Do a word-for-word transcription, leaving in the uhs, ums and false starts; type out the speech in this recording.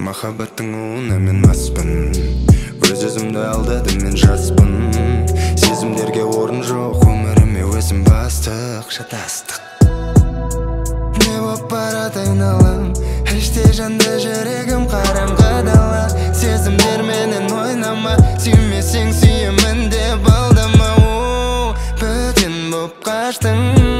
Махаббаттың уына мен маспын, өз өзімді алдадым мен жаспын. Сезімдерге орын жоқ, өміріме өзім бастық, шатастық. Не боп барады айналам, іште жанды жүрегім қараңғы дала. Сезімдерменен ойнама, сүймесең сүйемін деп алдама. Бөтен боп қаштың.